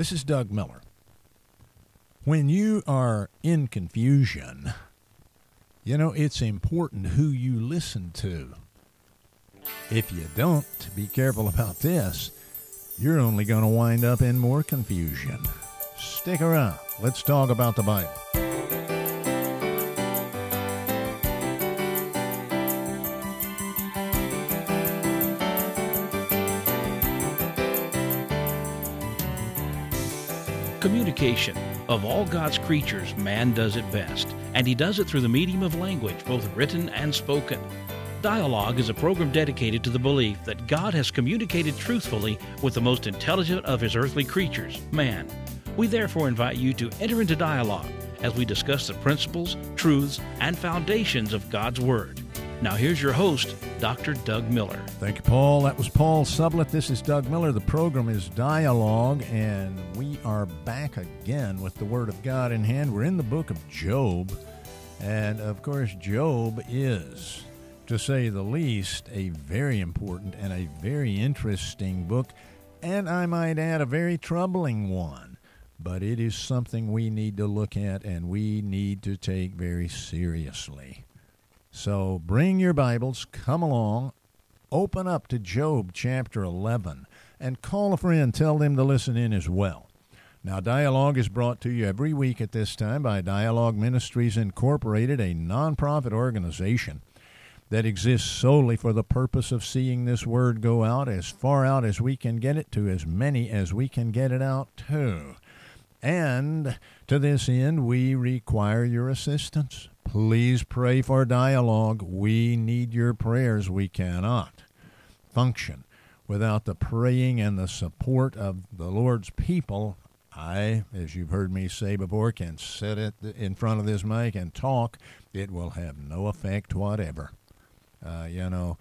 This is Doug Miller. When you are in confusion, you know, it's important who you listen to. If you don't, be careful about this. You're only going to wind up in more confusion. Stick around. Let's talk about the Bible. Communication. Of all God's creatures, man does it best, and he does it through the medium of language, both written and spoken. Dialogue is a program dedicated to the belief that God has communicated truthfully with the most intelligent of his earthly creatures, man. We therefore invite you to enter into dialogue as we discuss the principles, truths, and foundations of God's Word. Now here's your host, Dr. Doug Miller. Thank you, Paul. That was Paul Sublett. This is Doug Miller. The program is Dialogue, and we are back again with the Word of God in hand. We're in the book of Job, and of course, Job is, to say the least, a very important and a very interesting book, and I might add, a very troubling one. But it is something we need to look at and we need to take very seriously. So bring your Bibles, come along, open up to Job chapter 11, and call a friend, tell them to listen in as well. Now, Dialogue is brought to you every week at this time by Dialogue Ministries Incorporated, a nonprofit organization that exists solely for the purpose of seeing this word go out as far out as we can get it to as many as we can get it out to. And to this end, we require your assistance. Please pray for Dialogue. We need your prayers. We cannot function without the praying and the support of the Lord's people. I, as you've heard me say before, can sit in front of this mic and talk. It will have no effect whatever. The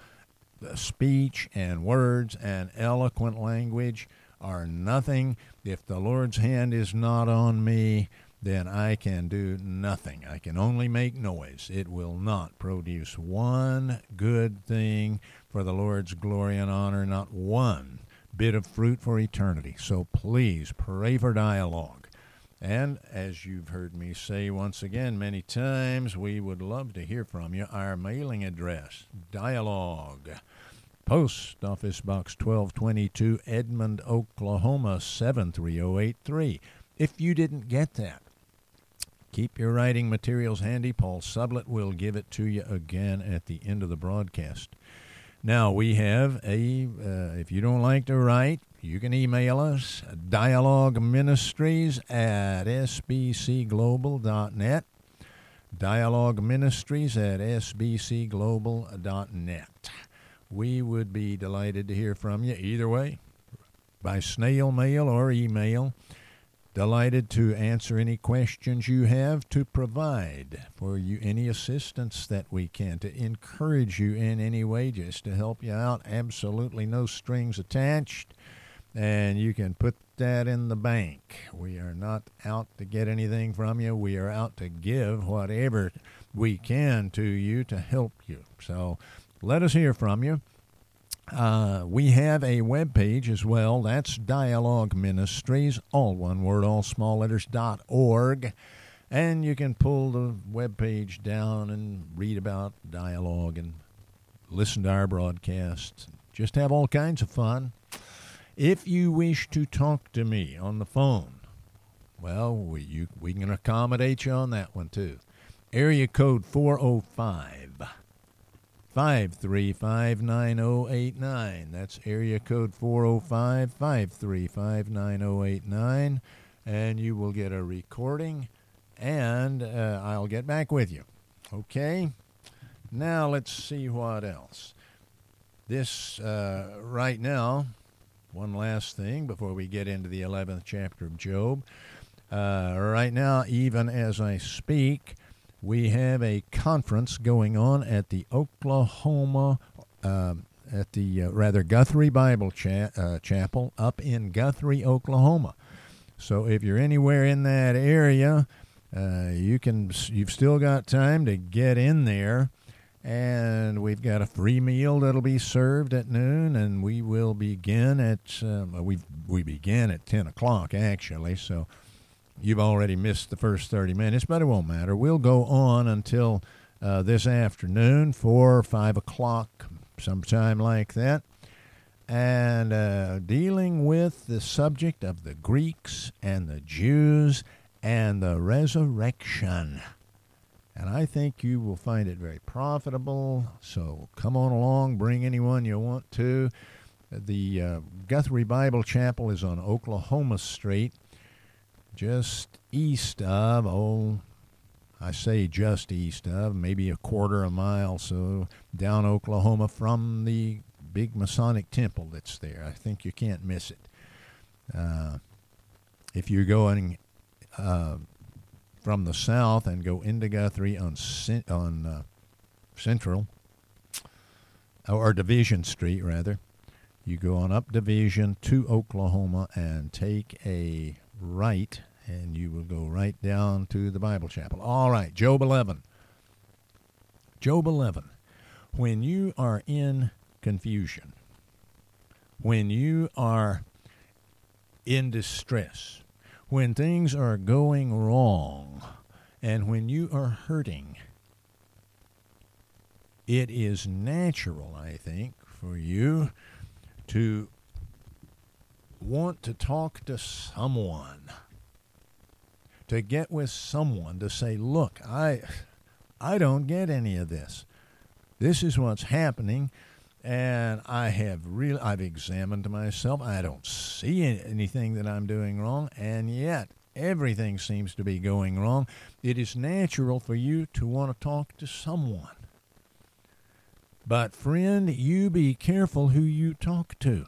speech and words and eloquent language are nothing. If the Lord's hand is not on me, then I can do nothing. I can only make noise. It will not produce one good thing for the Lord's glory and honor, not one bit of fruit for eternity. So please pray for Dialogue. And as you've heard me say once again many times, we would love to hear from you. Our mailing address, Dialogue, Post Office Box 1222, Edmond, Oklahoma 73083. If you didn't get that, keep your writing materials handy. Paul Sublett will give it to you again at the end of the broadcast. Now, we have if you don't like to write, you can email us, dialogueministries@sbcglobal.net, dialogueministries@sbcglobal.net. We would be delighted to hear from you either way, by snail mail or email. Delighted to answer any questions you have, to provide for you any assistance that we can, to encourage you in any way, just to help you out. Absolutely no strings attached, and you can put that in the bank. We are not out to get anything from you. We are out to give whatever we can to you to help you. So let us hear from you. We have a web page as well. That's Dialogue Ministries, all one word, all small letters, .org. And you can pull the web page down and read about Dialogue and listen to our broadcasts. Just have all kinds of fun. If you wish to talk to me on the phone, well, we can accommodate you on that one too. Area code 405-535-9089. That's area code 405-535-9089. And you will get a recording, and I'll get back with you. Okay? Now let's see what else. This, right now, one last thing before we get into the 11th chapter of Job. Right now, even as I speak, we have a conference going on at the Guthrie Bible Chapel up in Guthrie, Oklahoma. So if you're anywhere in that area, you've still got time to get in there And we've got a free meal that'll be served at noon, and we will begin at we begin at 10 o'clock, actually, so you've already missed the first 30 minutes, but it won't matter. We'll go on until this afternoon, 4 or 5 o'clock, sometime like that, and dealing with the subject of the Greeks and the Jews and the resurrection. And I think you will find it very profitable, so come on along, bring anyone you want to. The Guthrie Bible Chapel is on Oklahoma Street, just east of, I say just east of, maybe a quarter a mile so down Oklahoma from the big Masonic temple that's there. I think you can't miss it. If you're going from the south and go into Guthrie on Central, or Division Street, rather, you go on up Division to Oklahoma and take a right, and you will go right down to the Bible Chapel. All right, Job 11. Job 11. When you are in confusion, when you are in distress, when things are going wrong, and when you are hurting, it is natural, I think, for you to want to talk to someone, to get with someone, to say, look, I don't get any of this. This is what's happening, and I've examined myself. I don't see anything that I'm doing wrong, and yet everything seems to be going wrong. It is natural for you to want to talk to someone. But friend, you be careful who you talk to.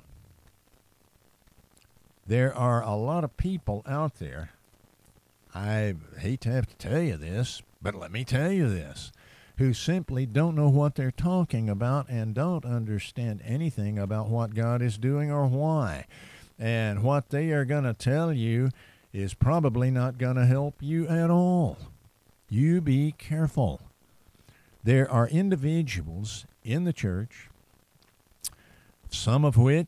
There are a lot of people out there. I hate to have to tell you this, but let me tell you this, who simply don't know what they're talking about and don't understand anything about what God is doing or why. And what they are going to tell you is probably not going to help you at all. You be careful. There are individuals in the church, some of whom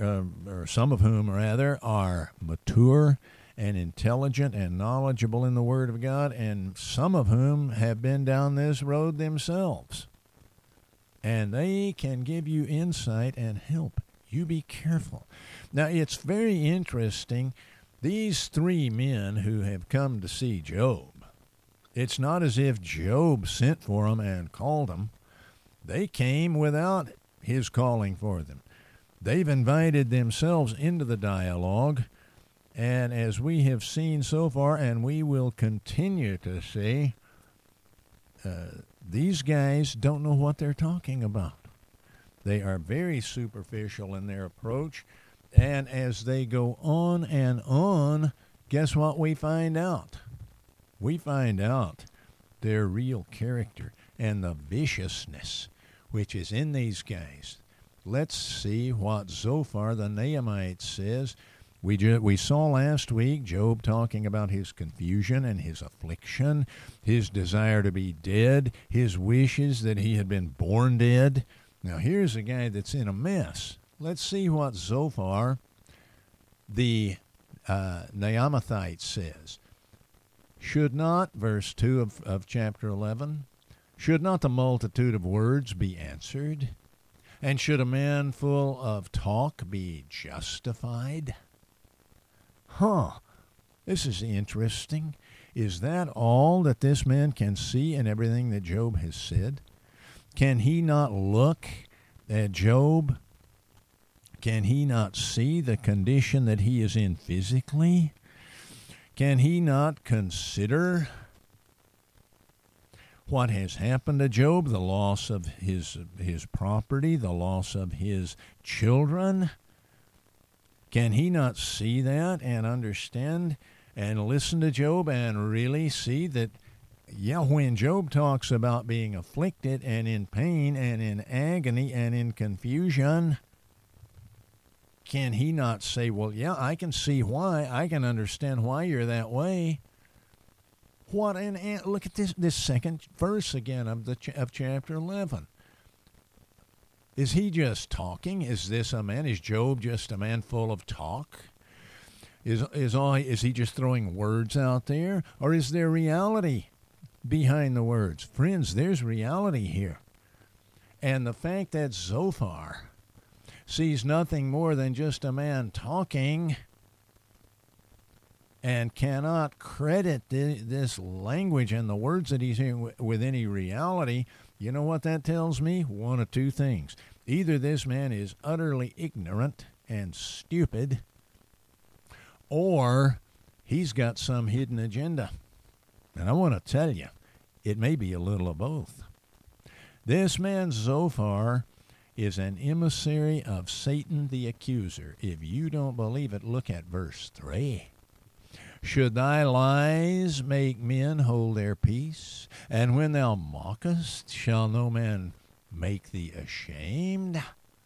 are mature and intelligent and knowledgeable in the Word of God, and some of whom have been down this road themselves. And they can give you insight and help. You be careful. Now, it's very interesting. These three men who have come to see Job, it's not as if Job sent for them and called them. They came without his calling for them. They've invited themselves into the dialogue. And as we have seen so far, and we will continue to see, these guys don't know what they're talking about. They are very superficial in their approach. And as they go on and on, guess what we find out? We find out their real character and the viciousness which is in these guys. Let's see what Zophar the Naamite says. We saw last week Job talking about his confusion and his affliction, his desire to be dead, his wishes that he had been born dead. Now here's a guy that's in a mess. Let's see what Zophar the Naamathite says. Should not, verse 2 of chapter 11, should not the multitude of words be answered? And should a man full of talk be justified? This is interesting. Is that all that this man can see in everything that Job has said? Can he not look at Job? Can he not see the condition that he is in physically? Can he not consider what has happened to Job, the loss of his property, the loss of his children? Can he not see that and understand and listen to Job and really see that, when Job talks about being afflicted and in pain and in agony and in confusion, can he not say, well, I can see why, I can understand why you're that way? What look at this second verse again of chapter 11. Is he just talking? Is Job just a man full of talk? Is he just throwing words out there, or is there reality behind the words? Friends, there's reality here. And the fact that Zophar sees nothing more than just a man talking and cannot credit this language and the words that he's hearing with any reality, you know what that tells me? One of two things. Either this man is utterly ignorant and stupid, or he's got some hidden agenda. And I want to tell you, it may be a little of both. This man Zophar is an emissary of Satan the accuser. If you don't believe it, look at verse 3. Should thy lies make men hold their peace? And when thou mockest, shall no man make thee ashamed?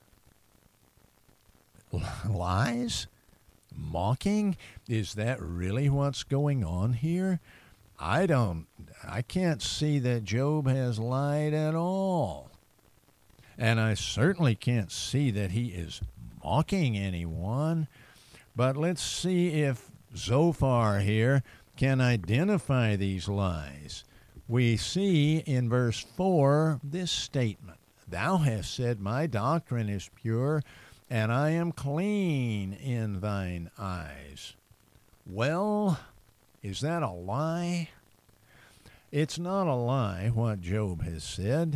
Lies? Mocking? Is that really what's going on here? I can't see that Job has lied at all. And I certainly can't see that he is mocking anyone. But let's see if Zophar here can identify these lies. We see in verse 4 this statement, Thou hast said, my doctrine is pure, and I am clean in thine eyes. Well, is that a lie? It's not a lie what Job has said.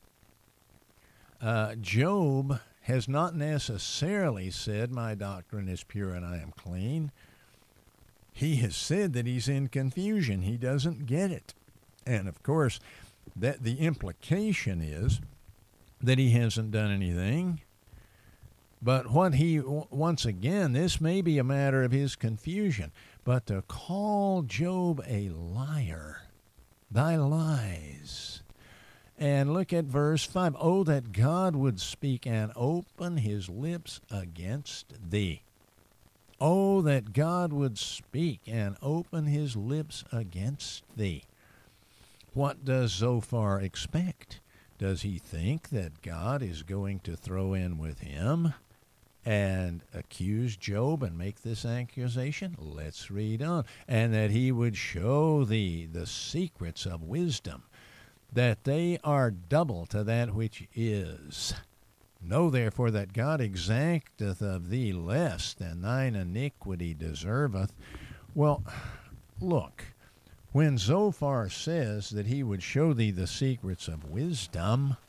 Job has not necessarily said, my doctrine is pure and I am clean. He has said that he's in confusion. He doesn't get it. And, of course, that the implication is that he hasn't done anything. But once again, this may be a matter of his confusion. But to call Job a liar, thy lies. And look at verse 5. Oh, that God would speak and open his lips against thee. Oh, that God would speak and open his lips against thee. What does Zophar expect? Does he think that God is going to throw in with him and accuse Job and make this accusation? Let's read on. And that he would show thee the secrets of wisdom, that they are double to that which is. Know therefore that God exacteth of thee less than thine iniquity deserveth. Well, look, when Zophar says that he would show thee the secrets of wisdom,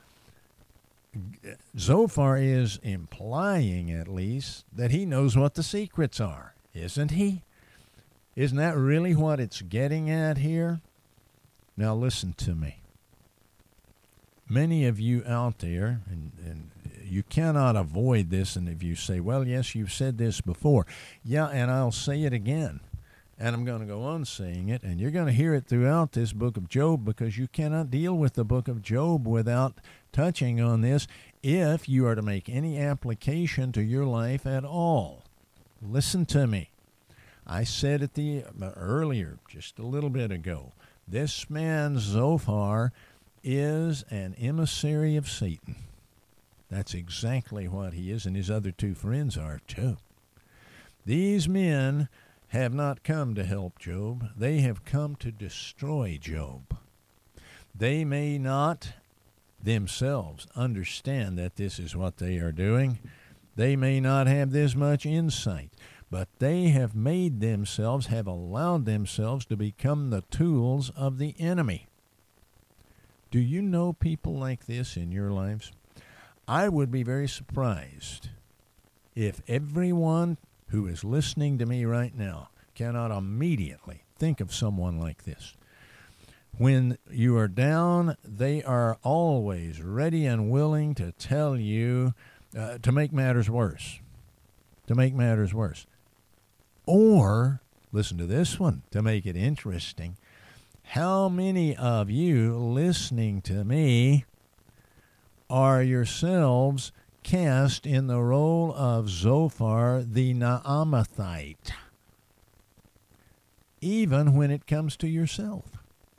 Zophar is implying, at least, that he knows what the secrets are, isn't he? Isn't that really what it's getting at here? Now listen to me. Many of you out there, and you cannot avoid this, and if you say, well, yes, you've said this before. Yeah, and I'll say it again. And I'm going to go on saying it, and you're going to hear it throughout this book of Job, because you cannot deal with the book of Job without touching on this if you are to make any application to your life at all. Listen to me. I said it earlier, just a little bit ago. This man Zophar is an emissary of Satan. That's exactly what he is, and his other two friends are too. These men have not come to help Job. They have come to destroy Job. They may not themselves understand that this is what they are doing. They may not have this much insight, but they have allowed themselves to become the tools of the enemy. Do you know people like this in your lives? I would be very surprised if everyone who is listening to me right now cannot immediately think of someone like this. When you are down, they are always ready and willing to tell you to make matters worse. To make matters worse. Or, listen to this one, to make it interesting. How many of you listening to me are yourselves cast in the role of Zophar the Naamathite? even when it comes to yourself.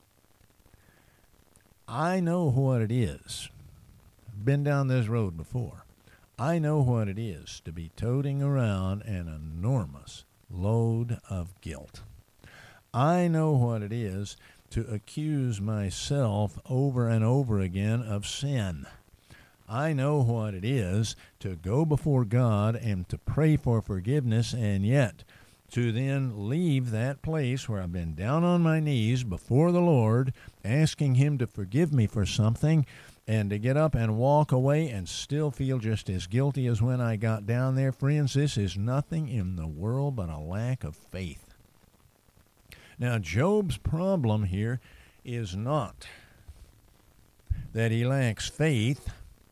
I know what it is. Been down this road before. I know what it is to be toting around an enormous load of guilt. I know what it is to accuse myself over and over again of sin. I know what it is to go before God and to pray for forgiveness, and yet to then leave that place where I've been down on my knees before the Lord, asking Him to forgive me for something, and to get up and walk away and still feel just as guilty as when I got down there. Friends, this is nothing in the world but a lack of faith. Now, Job's problem here is not that he lacks faith.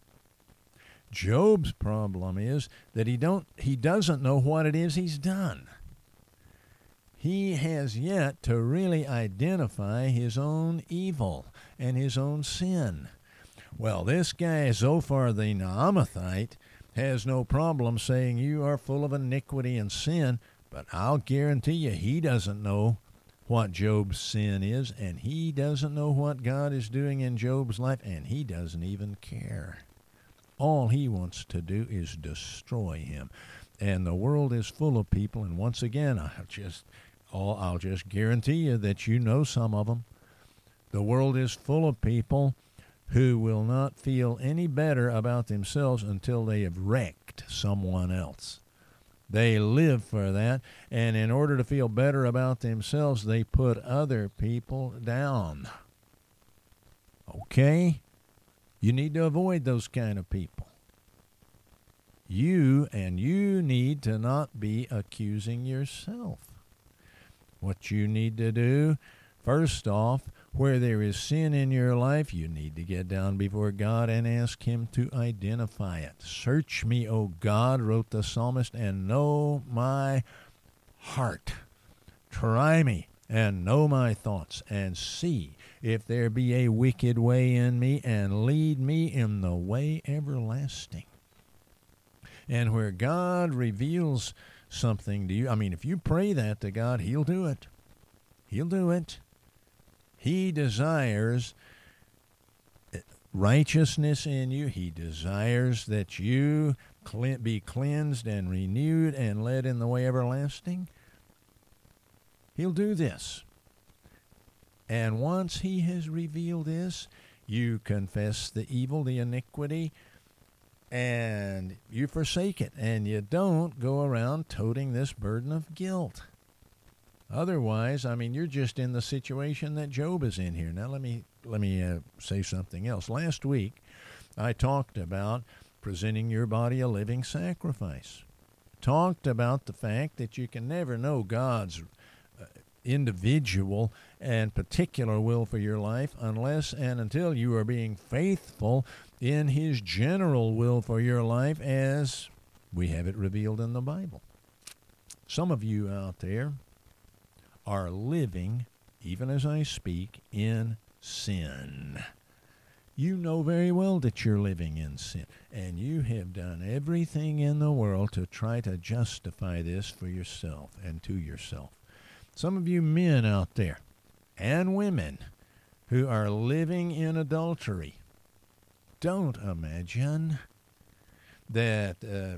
Job's problem is that he doesn't know what it is he's done. He has yet to really identify his own evil and his own sin. Well, this guy, Zophar the Naamathite, has no problem saying you are full of iniquity and sin, but I'll guarantee you he doesn't know what Job's sin is, and he doesn't know what God is doing in Job's life, and he doesn't even care. All he wants to do is destroy him. And the world is full of people, and once again, I'll just guarantee you that you know some of them. The world is full of people who will not feel any better about themselves until they have wrecked someone else. They live for that, and in order to feel better about themselves, they put other people down. Okay? You need to avoid those kind of people. You need to not be accusing yourself. What you need to do, first off, where there is sin in your life, you need to get down before God and ask Him to identify it. Search me, O God, wrote the psalmist, and know my heart. Try me and know my thoughts, and see if there be a wicked way in me, and lead me in the way everlasting. And where God reveals something to you, if you pray that to God, He'll do it. He'll do it. He desires righteousness in you. He desires that you be cleansed and renewed and led in the way everlasting. He'll do this. And once He has revealed this, you confess the evil, the iniquity, and you forsake it. And you don't go around toting this burden of guilt. Otherwise, you're just in the situation that Job is in here. Now, let me say something else. Last week, I talked about presenting your body a living sacrifice. Talked about the fact that you can never know God's individual and particular will for your life unless and until you are being faithful in His general will for your life as we have it revealed in the Bible. Some of you out there are living, even as I speak, in sin. You know very well that you're living in sin, and you have done everything in the world to try to justify this for yourself and to yourself. Some of you men out there, and women, who are living in adultery, don't imagine that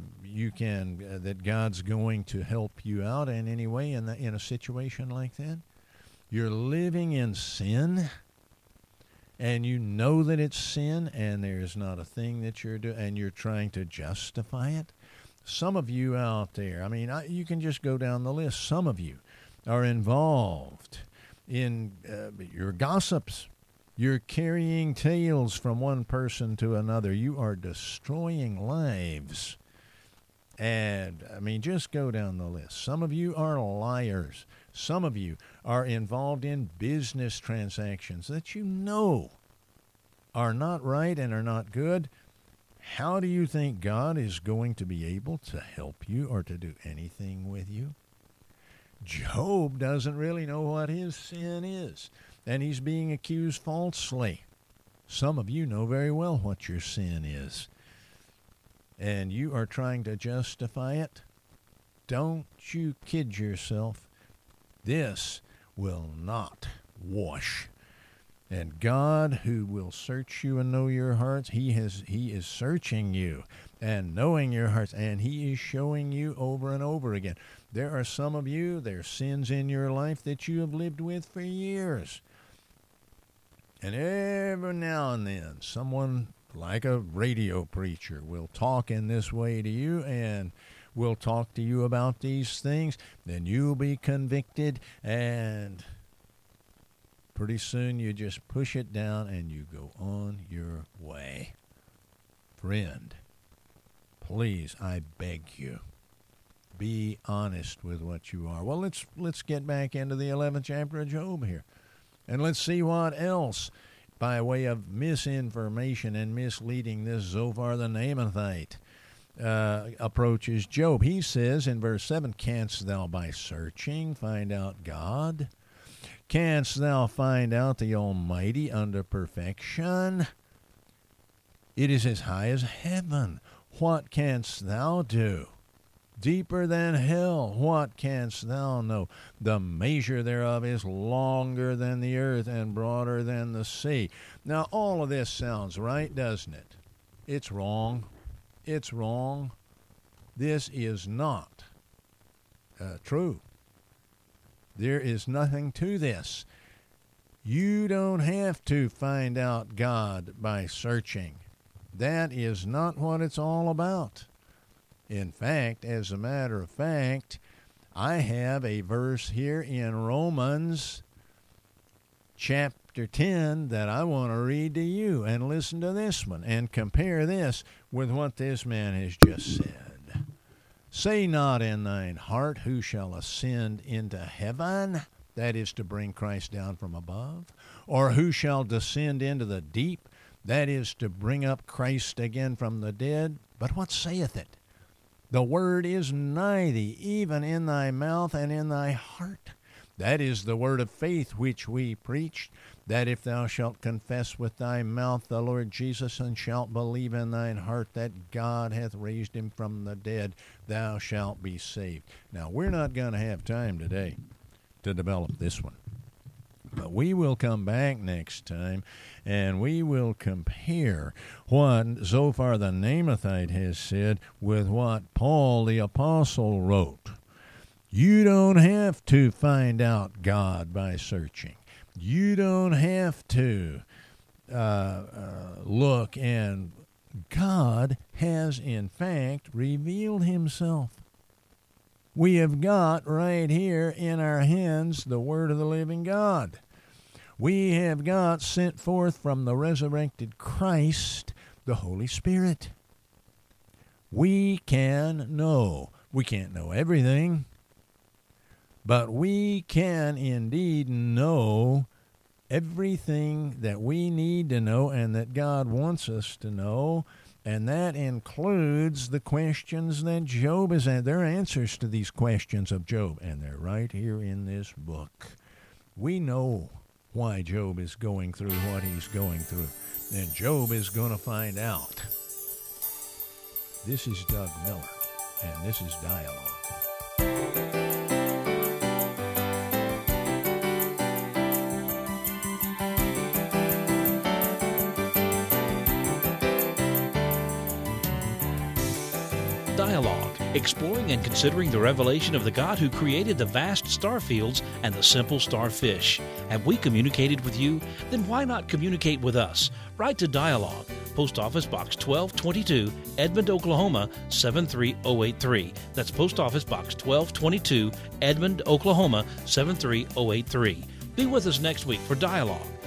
that God's going to help you out in any way in a situation like that. You're living in sin, and you know that it's sin, and there's not a thing that you're doing, and you're trying to justify it. Some of you out there, you can just go down the list. Some of you are involved in your gossips. You're carrying tales from one person to another. You are destroying lives. And, just go down the list. Some of you are liars. Some of you are involved in business transactions that you know are not right and are not good. How do you think God is going to be able to help you or to do anything with you? Job doesn't really know what his sin is, and he's being accused falsely. Some of you know very well what your sin is, and you are trying to justify it. Don't you kid yourself. This will not wash. And God, who will search you and know your hearts, He is searching you and knowing your hearts, and He is showing you over and over again. There are some of you, there's sins in your life that you have lived with for years. And every now and then, someone like a radio preacher will talk in this way to you and will talk to you about these things. Then you'll be convicted, and pretty soon you just push it down and you go on your way. Friend, please, I beg you, be honest with what you are. Well, let's get back into the 11th chapter of Job here. And let's see what else, by way of misinformation and misleading, this Zophar the Naamathite approaches Job. He says in verse 7, "Canst thou by searching find out God? Canst thou find out the Almighty under perfection? It is as high as heaven. What canst thou do? Deeper than hell, what canst thou know? The measure thereof is longer than the earth and broader than the sea." Now, all of this sounds right, doesn't it? It's wrong. It's wrong. This is not true. There is nothing to this. You don't have to find out God by searching. That is not what it's all about. In fact, as a matter of fact, I have a verse here in Romans chapter 10 that I want to read to you. And listen to this one and compare this with what this man has just said. "Say not in thine heart, who shall ascend into heaven?" That is to bring Christ down from above. "Or who shall descend into the deep?" That is to bring up Christ again from the dead. But what saith it? "The word is nigh thee, even in thy mouth and in thy heart." That is the word of faith which we preached, that if thou shalt confess with thy mouth the Lord Jesus, and shalt believe in thine heart that God hath raised him from the dead, thou shalt be saved. Now, we're not going to have time today to develop this one. But we will come back next time, and we will compare what Zophar the Naamathite has said with what Paul the Apostle wrote. You don't have to find out God by searching. You don't have to look, and God has, in fact, revealed himself. We have got right here in our hands the Word of the living God. We have got sent forth from the resurrected Christ, the Holy Spirit. We can know. We can't know everything, but we can indeed know everything that we need to know and that God wants us to know. And that includes the questions that Job has had. There are answers to these questions of Job, and they're right here in this book. We know why Job is going through what he's going through, and Job is going to find out. This is Doug Miller, and this is Dialogue. Dialogue, exploring and considering the revelation of the God who created the vast star fields and the simple starfish. Have we communicated with you? Then why not communicate with us? Write to Dialogue, Post Office Box 1222, Edmond, Oklahoma 73083. That's Post Office Box 1222, Edmond, Oklahoma 73083. Be with us next week for Dialogue.